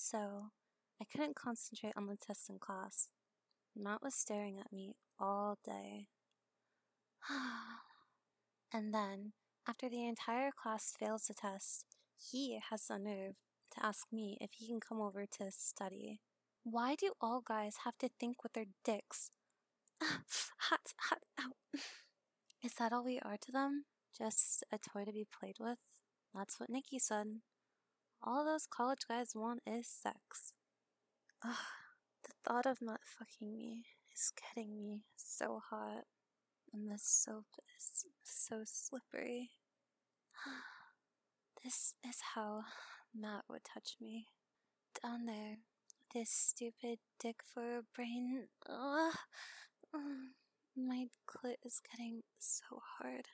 So, I couldn't concentrate on the test in class. Matt was staring at me all day. And then, after the entire class fails the test, he has the nerve to ask me if he can come over to study. Why do all guys have to think with their dicks? Hot, ow. Is that all we are to them? Just a toy to be played with? That's what Nikki said. All those college guys want is sex. Ugh, the thought of not fucking me is getting me so hot. And the soap is so slippery. This is how Matt would touch me. Down there, with his stupid dick for a brain. Ugh. My clit is getting so hard.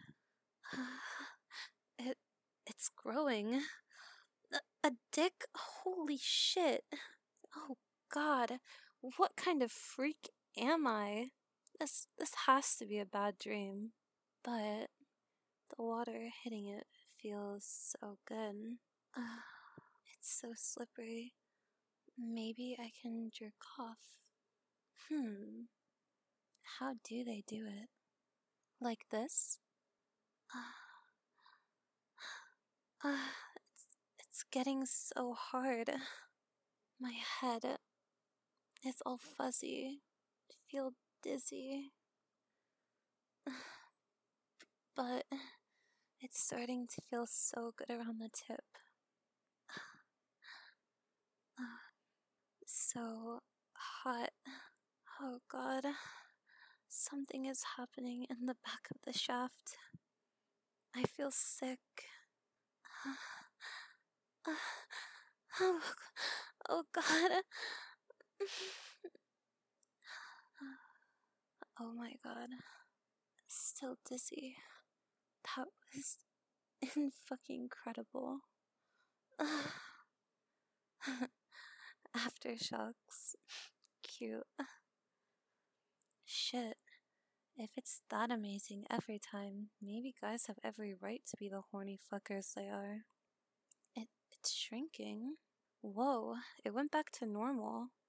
It's growing. A dick? Holy shit. Oh god. What kind of freak am I? This has to be a bad dream. But the water hitting it feels so good. It's so slippery. Maybe I can jerk off. How do they do it? Like this? It's getting so hard. My head is all fuzzy. I feel dizzy. But it's starting to feel so good around the tip. So hot. Oh god. Something is happening in the back of the shaft. I feel sick. Oh god. Oh my god. Still dizzy. That was fucking incredible. Aftershocks. Cute. Shit. If it's that amazing every time, maybe guys have every right to be the horny fuckers they are. It's shrinking. Whoa, it went back to normal.